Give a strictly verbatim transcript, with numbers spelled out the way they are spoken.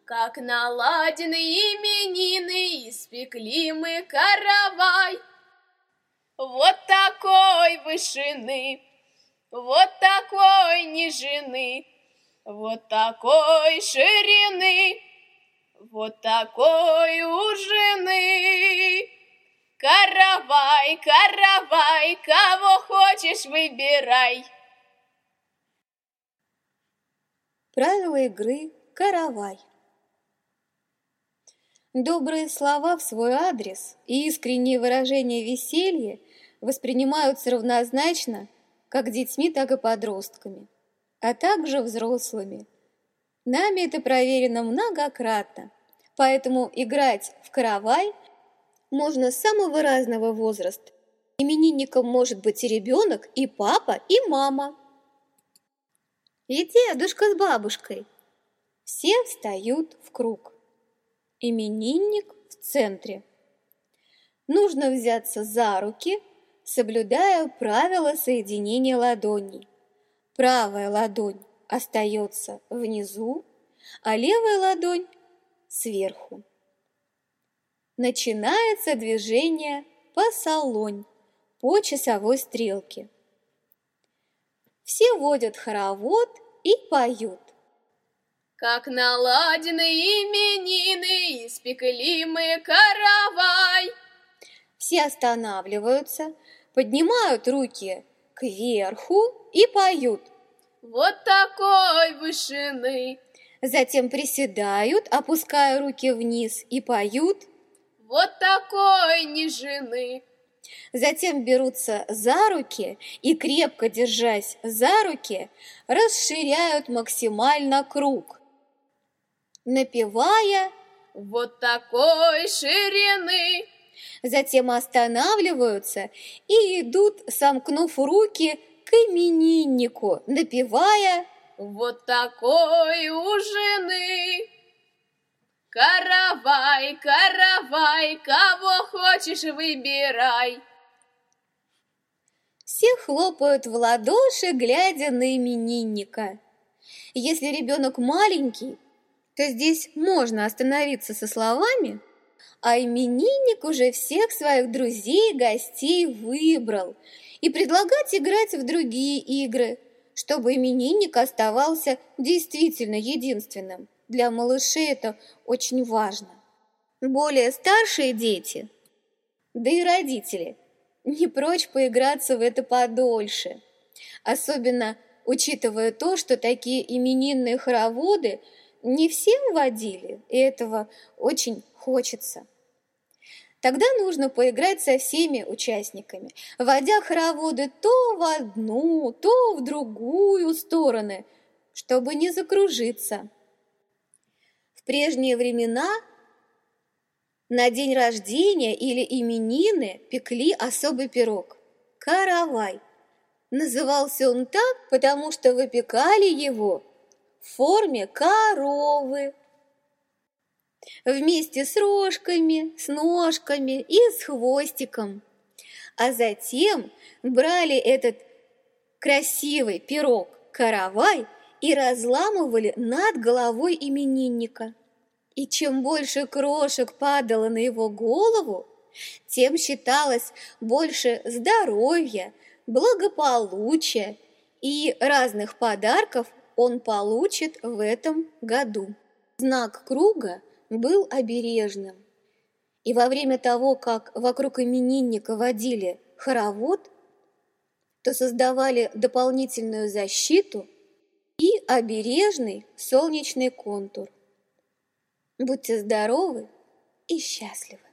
Как наладены именины, испекли мы каравай. Вот такой вышины, вот такой нижины, вот такой ширины, вот такой ужины. Каравай, каравай, кого хочешь, выбирай. Правила игры «Каравай». Добрые слова в свой адрес и искренние выражения веселья воспринимаются равнозначно как детьми, так и подростками, а также взрослыми. Нами это проверено многократно, поэтому играть в «Каравай» можно с самого разного возраста. Именинником может быть и ребенок, и папа, и мама, и дедушка с бабушкой. Все встают в круг. Именинник в центре. Нужно взяться за руки, соблюдая правила соединения ладоней. Правая ладонь остается внизу, а левая ладонь сверху. Начинается движение по салонь, по часовой стрелке. Все водят хоровод и поют. Как наладены именины, испекли мы каравай. Все останавливаются, поднимают руки кверху и поют. Вот такой вышины. Затем приседают, опуская руки вниз, и поют. Вот такой нижины. Затем берутся за руки и, крепко держась за руки, расширяют максимально круг, напевая вот такой ширины. Затем останавливаются и идут, сомкнув руки, к имениннику, напевая вот такой ужины. Каравай, каравай, кого хочешь, выбирай. Все хлопают в ладоши, глядя на именинника. Если ребенок маленький, то здесь можно остановиться со словами: а именинник уже всех своих друзей, гостей выбрал, и предлагать играть в другие игры, чтобы именинник оставался действительно единственным. Для малышей это очень важно. Более старшие дети, да и родители, не прочь поиграться в это подольше, особенно учитывая то, что такие именинные хороводы не всем водили, и этого очень хочется. Тогда нужно поиграть со всеми участниками, водя хороводы то в одну, то в другую стороны, чтобы не закружиться. В прежние времена на день рождения или именины пекли особый пирог – каравай. Назывался он так, потому что выпекали его в форме коровы, вместе с рожками, с ножками и с хвостиком. А затем брали этот красивый пирог-каравай и разламывали над головой именинника. И чем больше крошек падало на его голову, тем считалось больше здоровья, благополучия и разных подарков он получит в этом году. Знак круга был обережным, и во время того, как вокруг именинника водили хоровод, то создавали дополнительную защиту и обережный солнечный контур. Будьте здоровы и счастливы!